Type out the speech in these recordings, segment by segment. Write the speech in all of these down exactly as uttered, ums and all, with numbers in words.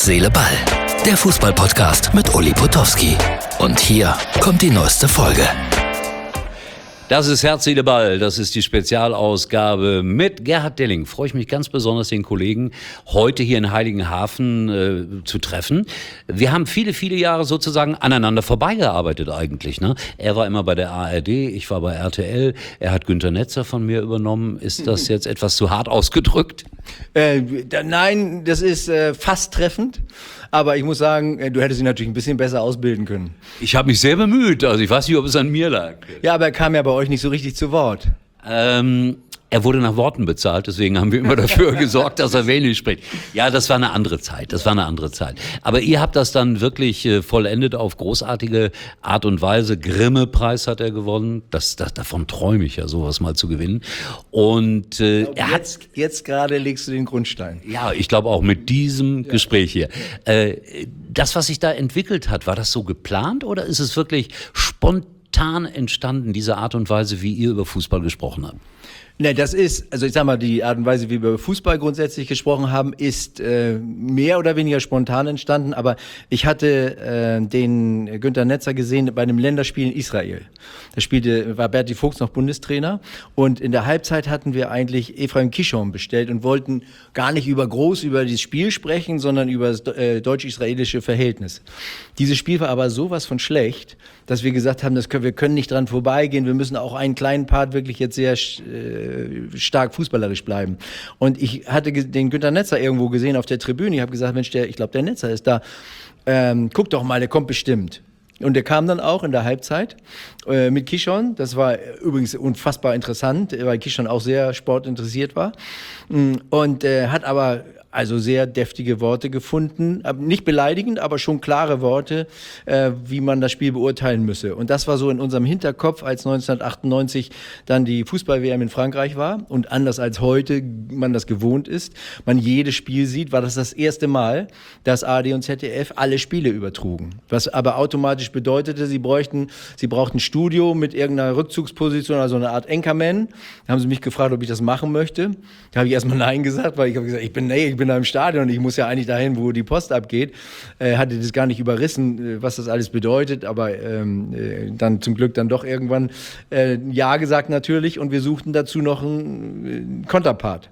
Seele, Ball. Der Fußball-Podcast mit Uli Potowski. Und hier kommt die neueste Folge. Das ist Herz, Seele, Ball. Das ist die Spezialausgabe mit Gerhard Delling. Freue ich mich ganz besonders, den Kollegen heute hier in Heiligenhafen äh, zu treffen. Wir haben viele, viele Jahre sozusagen aneinander vorbeigearbeitet eigentlich. Ne? Er war immer bei der A R D, ich war bei R T L. Er hat Günter Netzer von mir übernommen. Ist das jetzt etwas zu hart ausgedrückt? Äh, da, nein, das ist äh, fast treffend. Aber ich muss sagen, äh, du hättest ihn natürlich ein bisschen besser ausbilden können. Ich habe mich sehr bemüht. Also ich weiß nicht, ob es an mir lag. Ja, aber er kam ja bei euch nicht so richtig zu Wort. Ähm, er wurde nach Worten bezahlt, deswegen haben wir immer dafür gesorgt, dass er wenig spricht. Ja, das war eine andere Zeit, das war eine andere Zeit. Aber ihr habt das dann wirklich äh, vollendet auf großartige Art und Weise. Grimme-Preis hat er gewonnen, das, das, davon träume ich ja, sowas mal zu gewinnen. Und äh, glaub, er jetzt, hat... Jetzt gerade legst du den Grundstein. Ja, ich glaube auch mit diesem ja. Gespräch hier. Äh, das, was sich da entwickelt hat, war das so geplant oder ist es wirklich spontan entstanden, diese Art und Weise, wie ihr über Fußball gesprochen habt? Ne, das ist, also ich sag mal, die Art und Weise, wie wir über Fußball grundsätzlich gesprochen haben, ist äh, mehr oder weniger spontan entstanden. Aber ich hatte äh, den Günter Netzer gesehen bei einem Länderspiel in Israel. Da spielte, war Berti Vogts noch Bundestrainer. Und in der Halbzeit hatten wir eigentlich Efraim Kishon bestellt und wollten gar nicht über groß über dieses Spiel sprechen, sondern über das äh, deutsch-israelische Verhältnis. Dieses Spiel war aber sowas von schlecht, dass wir gesagt haben, das können, wir können nicht dran vorbeigehen. Wir müssen auch einen kleinen Part wirklich jetzt sehr äh, stark fußballerisch bleiben. Und ich hatte den Günter Netzer irgendwo gesehen auf der Tribüne. Ich habe gesagt, Mensch, der, ich glaube, der Netzer ist da. Ähm, guck doch mal, der kommt bestimmt. Und der kam dann auch in der Halbzeit äh, mit Kishon. Das war übrigens unfassbar interessant, weil Kishon auch sehr sportinteressiert war. Und äh, hat aber also sehr deftige Worte gefunden, nicht beleidigend, aber schon klare Worte, äh, wie man das Spiel beurteilen müsse. Und das war so in unserem Hinterkopf, als neunzehnhundertachtundneunzig dann die Fußball-W M in Frankreich war und anders als heute man das gewohnt ist, man jedes Spiel sieht, war das das erste Mal, dass A R D und Z D F alle Spiele übertrugen. Was aber automatisch bedeutete, sie bräuchten, sie brauchten ein Studio mit irgendeiner Rückzugsposition, also eine Art Anchorman. Da haben sie mich gefragt, ob ich das machen möchte. Da habe ich erstmal Nein gesagt, weil ich habe gesagt, ich bin, nee, ich bin da im Stadion und ich muss ja eigentlich dahin, wo die Post abgeht. Äh, hatte das gar nicht überrissen, was das alles bedeutet, aber ähm, äh, dann zum Glück dann doch irgendwann äh, Ja gesagt natürlich und wir suchten dazu noch einen äh, Konterpart.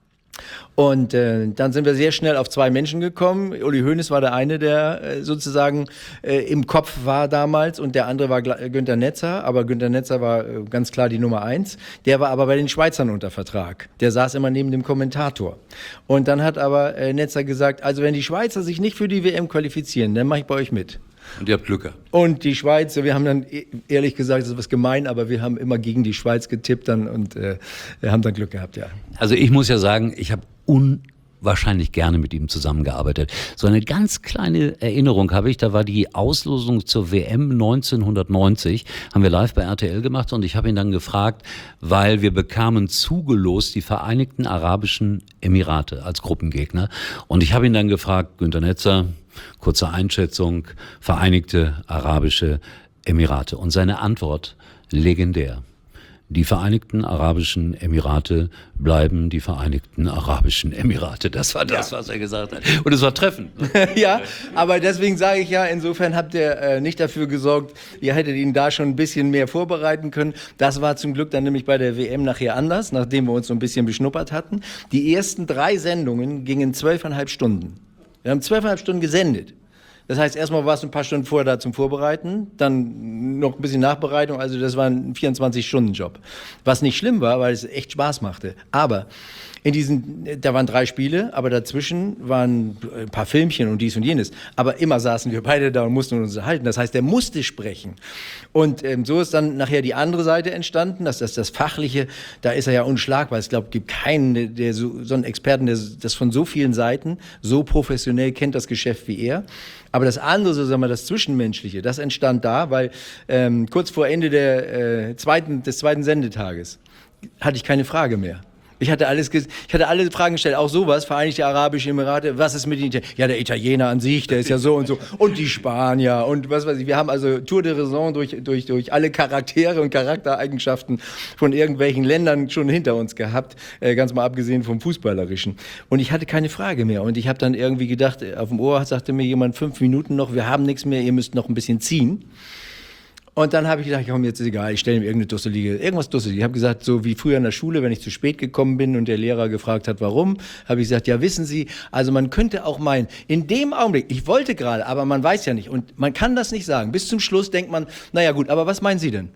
Und äh, dann sind wir sehr schnell auf zwei Menschen gekommen. Uli Hoeneß war der eine, der äh, sozusagen äh, im Kopf war damals und der andere war Gla- Günter Netzer. Aber Günter Netzer war äh, ganz klar die Nummer eins. Der war aber bei den Schweizern unter Vertrag. Der saß immer neben dem Kommentator. Und dann hat aber äh, Netzer gesagt, also wenn die Schweizer sich nicht für die W M qualifizieren, dann mache ich bei euch mit. Und ihr habt Glück gehabt. Und die Schweiz, wir haben dann, ehrlich gesagt, das ist was gemein, aber wir haben immer gegen die Schweiz getippt dann und äh, haben dann Glück gehabt, ja. Also ich muss ja sagen, ich habe unwahrscheinlich gerne mit ihm zusammengearbeitet. So eine ganz kleine Erinnerung habe ich, da war die Auslosung zur W M neunzehnhundertneunzig, haben wir live bei R T L gemacht und ich habe ihn dann gefragt, weil wir bekamen zugelost die Vereinigten Arabischen Emirate als Gruppengegner und ich habe ihn dann gefragt, Günter Netzer, kurze Einschätzung, Vereinigte Arabische Emirate. Und seine Antwort, legendär. Die Vereinigten Arabischen Emirate bleiben die Vereinigten Arabischen Emirate. Das war das, ja. was er gesagt hat. Und es war treffend. Ja, aber deswegen sage ich ja, insofern habt ihr äh, nicht dafür gesorgt, ihr hättet ihn da schon ein bisschen mehr vorbereiten können. Das war zum Glück dann nämlich bei der W M nachher anders, nachdem wir uns so ein bisschen beschnuppert hatten. Die ersten drei Sendungen gingen zwölfeinhalb Stunden. Wir haben zwölfeinhalb Stunden gesendet. Das heißt, erstmal warst du ein paar Stunden vorher da zum Vorbereiten, dann noch ein bisschen Nachbereitung, also das war ein vierundzwanzig-Stunden-Job. Was nicht schlimm war, weil es echt Spaß machte. Aber in diesen, da waren drei Spiele, aber dazwischen waren ein paar Filmchen und dies und jenes. Aber immer saßen wir beide da und mussten uns unterhalten. Das heißt, der musste sprechen. Und ähm, so ist dann nachher die andere Seite entstanden, dass das, das Fachliche, da ist er ja unschlagbar. Ich glaube, es gibt keinen, der so, so einen Experten, der das von so vielen Seiten so professionell kennt, das Geschäft wie er. Aber das andere, so sagen wir, das Zwischenmenschliche, das entstand da, weil ähm, kurz vor Ende der, äh, zweiten, des zweiten Sendetages hatte ich keine Frage mehr. Ich hatte alles, ges- ich hatte alle Fragen gestellt, auch sowas, Vereinigte Arabische Emirate, was ist mit den Italienern? Ja, der Italiener an sich, der ist ja so und so. Und die Spanier und was weiß ich. Wir haben also Tour de Raison durch, durch, durch alle Charaktere und Charaktereigenschaften von irgendwelchen Ländern schon hinter uns gehabt, äh, ganz mal abgesehen vom Fußballerischen. Und ich hatte keine Frage mehr. Und ich habe dann irgendwie gedacht, auf dem Ohr sagte mir jemand, fünf Minuten noch, wir haben nichts mehr, ihr müsst noch ein bisschen ziehen. Und dann habe ich gedacht, komm, jetzt ist egal, ich stelle mir irgendeine Dusselige, irgendwas Dusseliges. Ich habe gesagt, so wie früher in der Schule, wenn ich zu spät gekommen bin und der Lehrer gefragt hat, warum, habe ich gesagt, ja, wissen Sie, also man könnte auch meinen, in dem Augenblick, ich wollte gerade, aber man weiß ja nicht und man kann das nicht sagen. Bis zum Schluss denkt man, naja gut, aber was meinen Sie denn?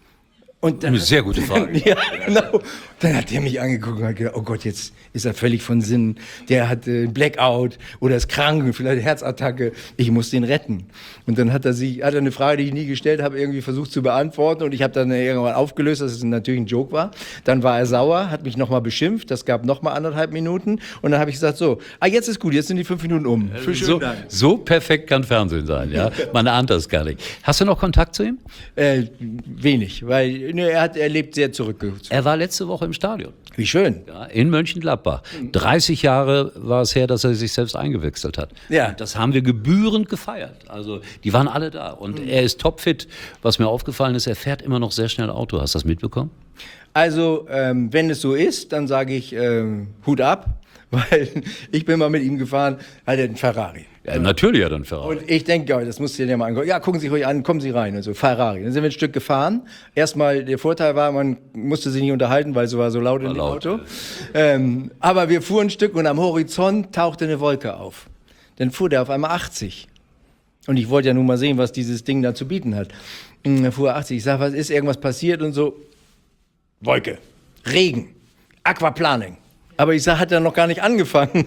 Und dann, Eine sehr gute Frage. ja, genau. Dann hat der mich angeguckt und hat gedacht, oh Gott, jetzt ist er völlig von Sinnen. Der hat äh, Blackout oder ist krank, vielleicht Herzattacke. Ich muss den retten. Und dann hat er sich, hat er eine Frage, die ich nie gestellt habe, irgendwie versucht zu beantworten. Und ich habe dann irgendwann aufgelöst, dass es natürlich ein Joke war. Dann war er sauer, hat mich nochmal beschimpft. Das gab nochmal anderthalb Minuten. Und dann habe ich gesagt, so, ah, jetzt ist gut, jetzt sind die fünf Minuten um. Für schönen So, Dank. so perfekt kann Fernsehen sein, ja. Man ahnt das gar nicht. Hast du noch Kontakt zu ihm? Äh, wenig, weil ne, er, hat, er lebt sehr zurückgezogen. Er war letzte Woche im Stadion. Wie schön. Ja, in Mönchengladbach. dreißig Jahre war es her, dass er sich selbst eingewechselt hat. Ja. Das haben wir gebührend gefeiert. Also die waren alle da und er ist topfit. Was mir aufgefallen ist, er fährt immer noch sehr schnell Auto. Hast du das mitbekommen? Also, ähm, wenn es so ist, dann sage ich ähm, Hut ab, weil ich bin mal mit ihm gefahren, hat er einen Ferrari. Ja, natürlich hat er einen Ferrari. Und ich denke, ja, das musst du dir mal angucken. Ja, gucken Sie ruhig an, kommen Sie rein und so, Ferrari. Dann sind wir ein Stück gefahren. Erstmal, der Vorteil war, man musste sich nicht unterhalten, weil es war so laut in dem laut, Auto. Ähm, aber wir fuhren ein Stück und am Horizont tauchte eine Wolke auf. Dann fuhr der auf einmal achtzig. Und ich wollte ja nun mal sehen, was dieses Ding da zu bieten hat. Und dann fuhr er achtzig. Ich sage, was ist, irgendwas passiert und so. Wolke, Regen, Aquaplaning. Aber ich sage, hat er noch gar nicht angefangen.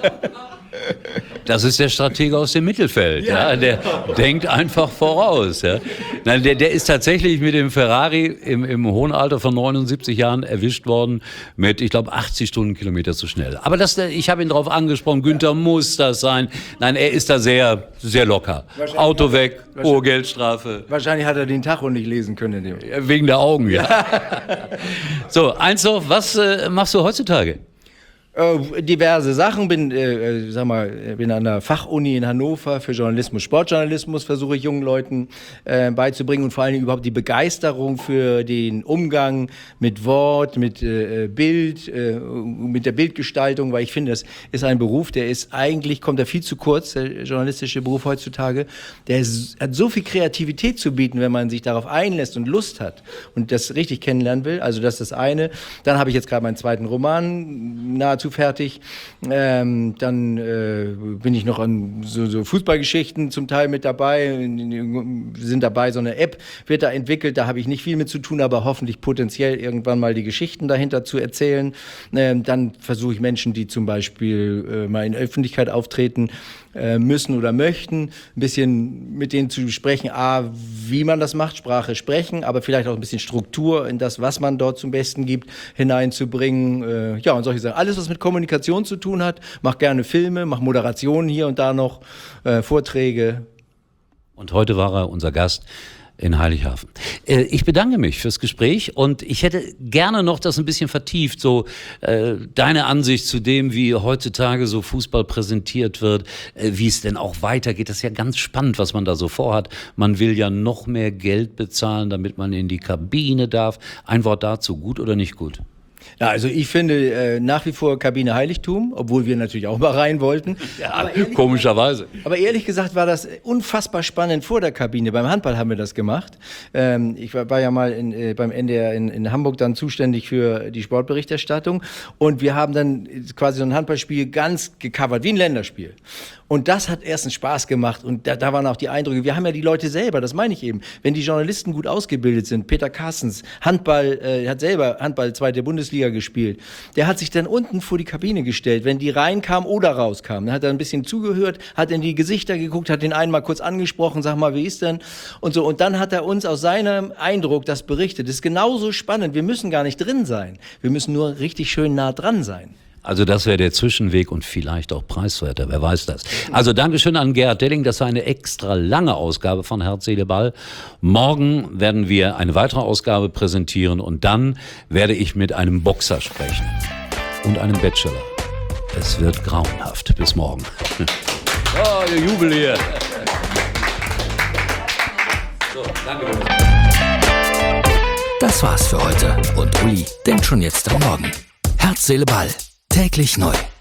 Das ist der Stratege aus dem Mittelfeld, ja, ja. Der denkt einfach voraus. Ja. Nein, der, der ist tatsächlich mit dem Ferrari im, im hohen Alter von neunundsiebzig Jahren erwischt worden mit, ich glaube, achtzig Stundenkilometer zu schnell. Aber das, ich habe ihn darauf angesprochen, Günther ja. muss das sein. Nein, er ist da sehr, sehr locker. Auto weg, hohe Geldstrafe. Wahrscheinlich hat er den Tacho nicht lesen können. Wegen der Augen, ja. So, eins noch, was äh, machst du heutzutage? Äh, diverse Sachen, bin, äh, sag mal, bin an der Fachuni in Hannover für Journalismus, Sportjournalismus, versuche ich jungen Leuten äh, beizubringen und vor allen Dingen überhaupt die Begeisterung für den Umgang mit Wort, mit äh, Bild, äh, mit der Bildgestaltung, weil ich finde, das ist ein Beruf, der ist eigentlich, kommt da viel zu kurz, der journalistische Beruf heutzutage, der ist, hat so viel Kreativität zu bieten, wenn man sich darauf einlässt und Lust hat und das richtig kennenlernen will, also das ist das eine. Dann habe ich jetzt gerade meinen zweiten Roman nahezu fertig. Ähm, dann äh, bin ich noch an so, so Fußballgeschichten zum Teil mit dabei. Wir sind dabei, so eine App wird da entwickelt. Da habe ich nicht viel mit zu tun, aber hoffentlich potenziell irgendwann mal die Geschichten dahinter zu erzählen. Ähm, dann versuche ich Menschen, die zum Beispiel äh, mal in der Öffentlichkeit auftreten äh, müssen oder möchten, ein bisschen mit denen zu sprechen, a, wie man das macht, Sprache sprechen, aber vielleicht auch ein bisschen Struktur in das, was man dort zum Besten gibt, hineinzubringen. Äh, ja, und solche Sachen. Alles, was mit Kommunikation zu tun hat, mach gerne Filme, mach Moderationen hier und da noch, äh, Vorträge. Und heute war er unser Gast in Heilighafen. Äh, ich bedanke mich fürs Gespräch und ich hätte gerne noch das ein bisschen vertieft, so äh, deine Ansicht zu dem, wie heutzutage so Fußball präsentiert wird, äh, wie es denn auch weitergeht. Das ist ja ganz spannend, was man da so vorhat. Man will ja noch mehr Geld bezahlen, damit man in die Kabine darf. Ein Wort dazu, gut oder nicht gut? Ja, also ich finde äh, nach wie vor Kabine Heiligtum, obwohl wir natürlich auch mal rein wollten. Ja, aber ehrlich, komischerweise. Aber ehrlich gesagt war das unfassbar spannend vor der Kabine. Beim Handball haben wir das gemacht. Ähm, ich war, war ja mal in, äh, beim N D R in, in Hamburg dann zuständig für die Sportberichterstattung und wir haben dann quasi so ein Handballspiel ganz gecovert, wie ein Länderspiel. Und das hat erstens Spaß gemacht und da, da waren auch die Eindrücke. Wir haben ja die Leute selber, das meine ich eben. Wenn die Journalisten gut ausgebildet sind, Peter Carstens, Handball, äh, hat selber Handball zweite Bundesliga gespielt, der hat sich dann unten vor die Kabine gestellt, wenn die reinkam oder rauskam. Dann hat er ein bisschen zugehört, hat in die Gesichter geguckt, hat den einen mal kurz angesprochen, sag mal, wie ist denn? Und so. Und dann hat er uns aus seinem Eindruck das berichtet. Das ist genauso spannend. Wir müssen gar nicht drin sein. Wir müssen nur richtig schön nah dran sein. Also das wäre der Zwischenweg und vielleicht auch preiswerter, wer weiß das. Also Dankeschön an Gerhard Delling, das war eine extra lange Ausgabe von Herz, Seele, Ball. Morgen werden wir eine weitere Ausgabe präsentieren und dann werde ich mit einem Boxer sprechen. und einem Bachelor. Es wird grauenhaft. Bis morgen. Oh, ihr Jubel hier. So, danke. Das war's für heute und Uli denkt schon jetzt am Morgen. Herz, Seele, Ball. Täglich neu.